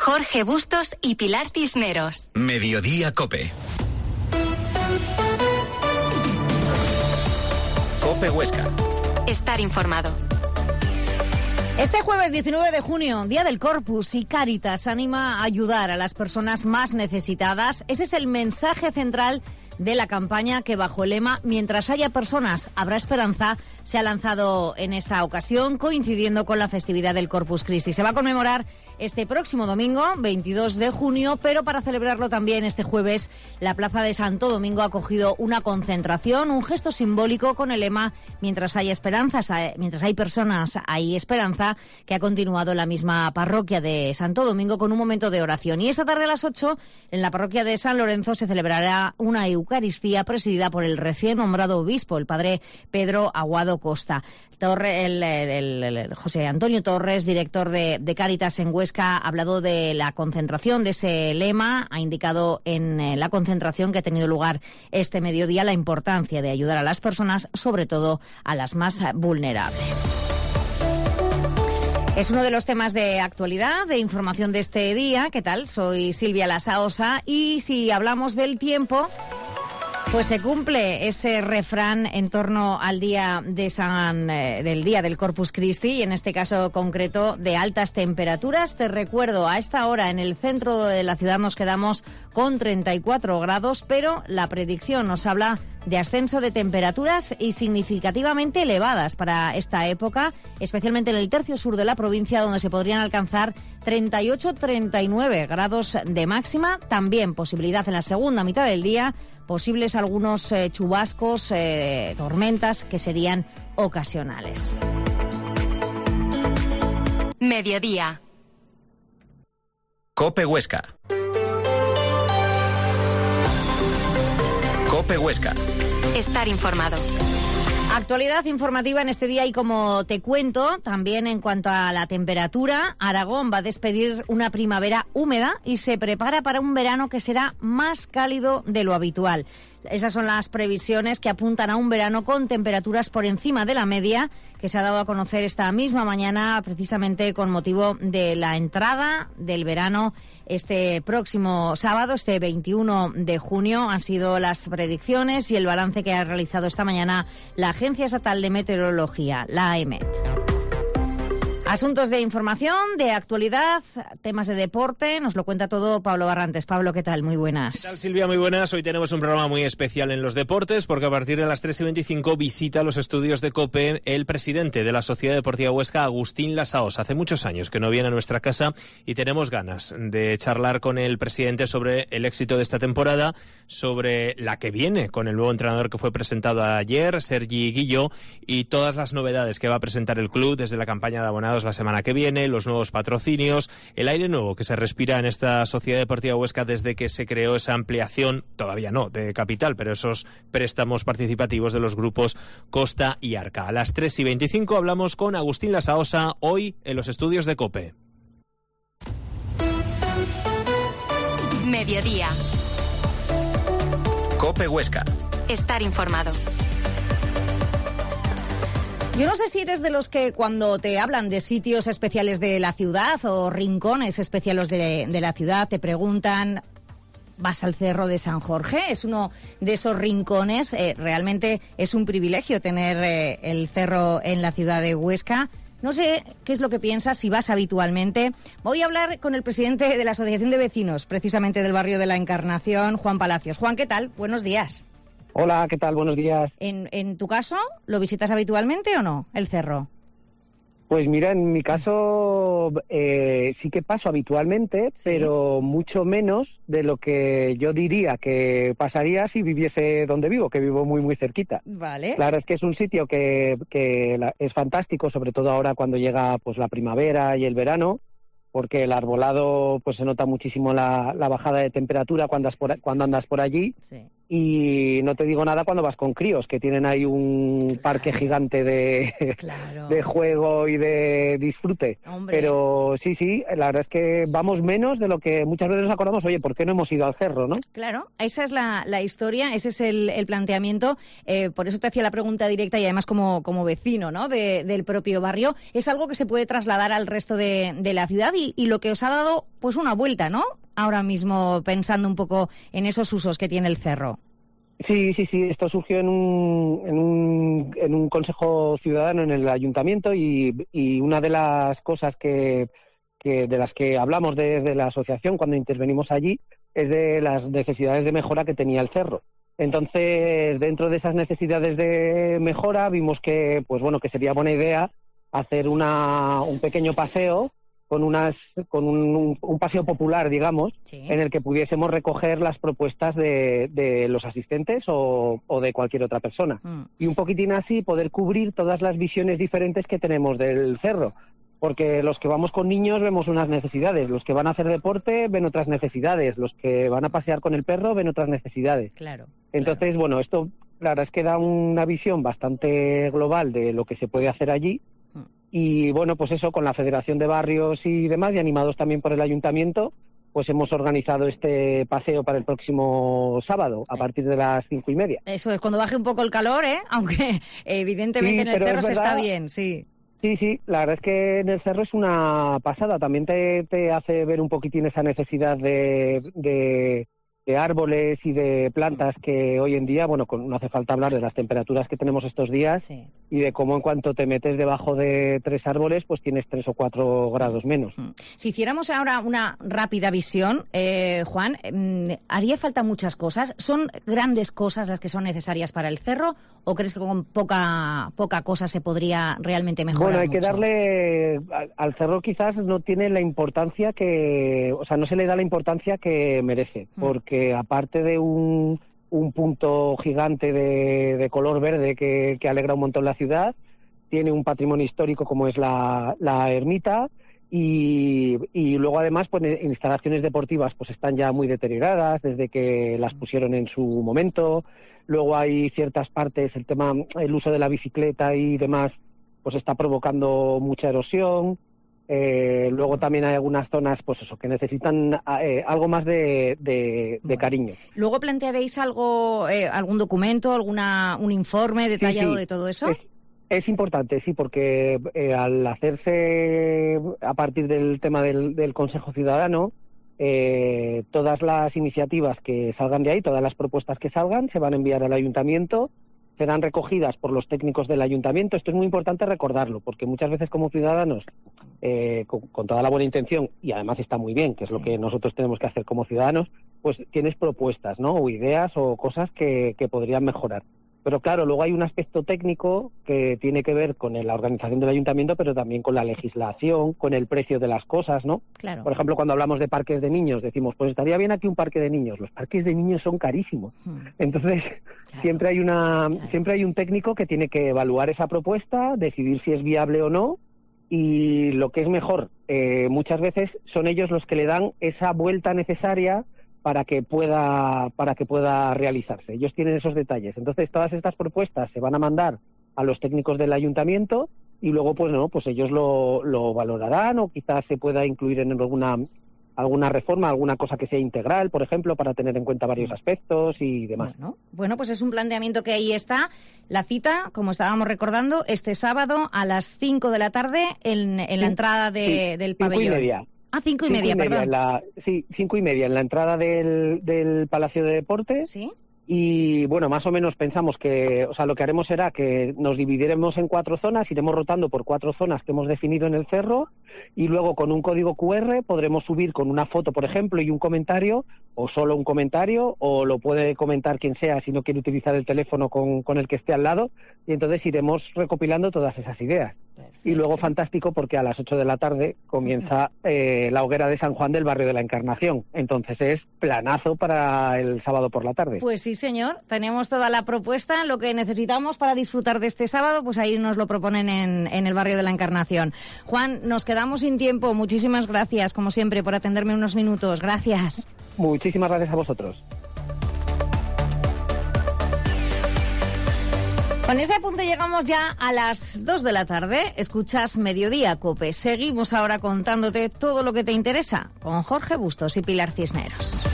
Jorge Bustos y Pilar Cisneros. Mediodía COPE. COPE Huesca. Estar informado. Este jueves 19 de junio, Día del Corpus, y Cáritas anima a ayudar a las personas más necesitadas. Ese es el mensaje central de la campaña que, bajo el lema "Mientras haya personas, habrá esperanza", se ha lanzado en esta ocasión, coincidiendo con la festividad del Corpus Christi. Se va a conmemorar este próximo domingo, 22 de junio, pero para celebrarlo también este jueves, la Plaza de Santo Domingo ha acogido una concentración, un gesto simbólico con el lema "Mientras hay esperanzas, mientras hay personas, hay esperanza", que ha continuado en la misma parroquia de Santo Domingo con un momento de oración. Y esta tarde a las 8, en la parroquia de San Lorenzo, se celebrará una Eucaristía presidida por el recién nombrado obispo, el padre Pedro Aguado Costa. El José Antonio Torres, director de Cáritas en Huesca, ha hablado de la concentración, de ese lema. Ha indicado en la concentración que ha tenido lugar este mediodía la importancia de ayudar a las personas, sobre todo a las más vulnerables. Es uno de los temas de actualidad, de información de este día. ¿Qué tal? Soy Silvia Lasaosa, y si hablamos del tiempo, pues se cumple ese refrán en torno al día del día del Corpus Christi, y en este caso concreto de altas temperaturas. Te recuerdo, a esta hora en el centro de la ciudad nos quedamos con 34 grados, pero la predicción nos habla de ascenso de temperaturas y significativamente elevadas para esta época, especialmente en el tercio sur de la provincia, donde se podrían alcanzar 38-39 grados de máxima. También posibilidad en la segunda mitad del día, posibles algunos chubascos, tormentas que serían ocasionales. Mediodía. COPE Huesca. COPE Huesca. Estar informado. Actualidad informativa en este día, y como te cuento, también en cuanto a la temperatura, Aragón va a despedir una primavera húmeda y se prepara para un verano que será más cálido de lo habitual. Esas son las previsiones que apuntan a un verano con temperaturas por encima de la media, que se ha dado a conocer esta misma mañana, precisamente con motivo de la entrada del verano este próximo sábado, este 21 de junio. Han sido las predicciones y el balance que ha realizado esta mañana la Agencia Estatal de Meteorología, la AEMET. Asuntos de información, de actualidad, temas de deporte, nos lo cuenta todo Pablo Barrantes. Pablo, ¿qué tal? Muy buenas. ¿Qué tal, Silvia? Muy buenas. Hoy tenemos un programa muy especial en los deportes, porque a partir de las 3:25 visita los estudios de COPE el presidente de la Sociedad Deportiva Huesca, Agustín Lasaosa. Hace muchos años que no viene a nuestra casa y tenemos ganas de charlar con el presidente sobre el éxito de esta temporada, sobre la que viene con el nuevo entrenador que fue presentado ayer, Sergi Guillo, y todas las novedades que va a presentar el club desde la campaña de abonados la semana que viene, los nuevos patrocinios, el aire nuevo que se respira en esta Sociedad Deportiva Huesca desde que se creó esa ampliación, todavía no, de capital, pero esos préstamos participativos de los grupos Costa y Arca. A las 3:25 hablamos con Agustín Lasaosa, hoy en los estudios de COPE. Mediodía. COPE Huesca. Estar informado. Yo no sé si eres de los que, cuando te hablan de sitios especiales de la ciudad o rincones especiales de la ciudad, te preguntan: ¿vas al Cerro de San Jorge? Es uno de esos rincones. Realmente es un privilegio tener el cerro en la ciudad de Huesca. No sé qué es lo que piensas, si vas habitualmente. Voy a hablar con el presidente de la Asociación de Vecinos, precisamente del barrio de la Encarnación, Juan Palacios. Juan, ¿qué tal? Buenos días. Hola, ¿qué tal? Buenos días. ¿En tu caso, lo visitas habitualmente o no, el cerro? Pues mira, en mi caso sí que paso habitualmente, ¿sí? Pero mucho menos de lo que yo diría que pasaría si viviese donde vivo, que vivo muy, muy cerquita. Vale. Claro, es que es un sitio que es fantástico, sobre todo ahora cuando llega pues la primavera y el verano, porque el arbolado pues se nota muchísimo la bajada de temperatura cuando andas por allí. Sí. Y no te digo nada cuando vas con críos, que tienen ahí un parque gigante de juego y de disfrute. Hombre. Pero sí, la verdad es que vamos menos de lo que muchas veces nos acordamos. Oye, ¿por qué no hemos ido al cerro, no? Claro, esa es la historia, ese es el planteamiento. Por eso te hacía la pregunta directa y además como vecino, ¿no?, del propio barrio. Es algo que se puede trasladar al resto de la ciudad y lo que os ha dado pues una vuelta, ¿no?, ahora mismo pensando un poco en esos usos que tiene el cerro. Sí, esto surgió en un consejo ciudadano en el ayuntamiento y una de las cosas de las que hablamos desde la asociación cuando intervenimos allí es de las necesidades de mejora que tenía el cerro. Entonces, dentro de esas necesidades de mejora vimos que sería buena idea hacer un pequeño paseo con un paseo popular, digamos, sí, en el que pudiésemos recoger las propuestas de los asistentes o de cualquier otra persona. Y un poquitín así poder cubrir todas las visiones diferentes que tenemos del cerro. Porque los que vamos con niños vemos unas necesidades, los que van a hacer deporte ven otras necesidades, los que van a pasear con el perro ven otras necesidades. Claro. Entonces, esto la verdad es que da una visión bastante global de lo que se puede hacer allí. Y pues eso, con la Federación de Barrios y demás, y animados también por el Ayuntamiento, pues hemos organizado este paseo para el próximo sábado, a partir de las 5:30. Eso es, cuando baje un poco el calor, aunque evidentemente en el cerro se está bien, sí. Sí, la verdad es que en el cerro es una pasada. También te hace ver un poquitín esa necesidad de árboles y de plantas que hoy en día, no hace falta hablar de las temperaturas que tenemos estos días, sí, y de cómo en cuanto te metes debajo de 3 árboles, pues tienes 3 o 4 grados menos. Si hiciéramos ahora una rápida visión, Juan, ¿haría falta muchas cosas? ¿Son grandes cosas las que son necesarias para el cerro o crees que con poca cosa se podría realmente mejorar hay mucho? Que darle al cerro, quizás no tiene la importancia no se le da la importancia que merece, porque aparte de un punto gigante de color verde que alegra un montón la ciudad, tiene un patrimonio histórico como es la ermita y luego además instalaciones deportivas pues están ya muy deterioradas desde que las pusieron en su momento. Luego hay ciertas partes, el uso de la bicicleta y demás pues está provocando mucha erosión. Luego también hay algunas zonas que necesitan algo más de cariño. ¿Luego plantearéis algún documento, un informe detallado de todo eso? Es importante, sí, porque al hacerse a partir del tema del Consejo Ciudadano, todas las iniciativas que salgan de ahí, todas las propuestas que salgan, se van a enviar al Ayuntamiento, serán recogidas por los técnicos del Ayuntamiento. Esto es muy importante recordarlo, porque muchas veces como ciudadanos, con toda la buena intención, y además está muy bien, que es lo que nosotros tenemos que hacer como ciudadanos, pues tienes propuestas, ¿no?, o ideas o cosas que podrían mejorar. Pero claro, luego hay un aspecto técnico que tiene que ver con la organización del ayuntamiento, pero también con la legislación, con el precio de las cosas, ¿no? Claro. Por ejemplo, cuando hablamos de parques de niños, decimos, pues estaría bien aquí un parque de niños. Los parques de niños son carísimos. Entonces, siempre hay un técnico que tiene que evaluar esa propuesta, decidir si es viable o no, y lo que es mejor, muchas veces son ellos los que le dan esa vuelta necesaria para que pueda realizarse. Ellos tienen esos detalles. Entonces, todas estas propuestas se van a mandar a los técnicos del ayuntamiento y luego, pues ellos lo valorarán o quizás se pueda incluir en alguna reforma, alguna cosa que sea integral, por ejemplo, para tener en cuenta varios aspectos y demás. Bueno, pues es un planteamiento que ahí está. La cita, como estábamos recordando, este sábado a las 5 de la tarde en la entrada del pabellón. 5:30. 5:30, perdón. 5:30 en la entrada del Palacio de Deportes. Sí. Y más o menos pensamos que, lo que haremos será que nos dividiremos en 4 zonas, iremos rotando por 4 zonas que hemos definido en el cerro y luego con un código QR podremos subir con una foto, por ejemplo, y un comentario, o solo un comentario, o lo puede comentar quien sea si no quiere utilizar el teléfono con el que esté al lado, y entonces iremos recopilando todas esas ideas. Perfecto. Y luego fantástico porque a las 8 de la tarde comienza la hoguera de San Juan del barrio de la Encarnación. Entonces es planazo para el sábado por la tarde. Pues sí, señor. Tenemos toda la propuesta. Lo que necesitamos para disfrutar de este sábado, pues ahí nos lo proponen en el barrio de la Encarnación. Juan, nos quedamos sin tiempo. Muchísimas gracias, como siempre, por atenderme unos minutos. Gracias. Muchísimas gracias a vosotros. Con ese punto llegamos ya a las 2 de la tarde. Escuchas Mediodía, COPE. Seguimos ahora contándote todo lo que te interesa con Jorge Bustos y Pilar Cisneros.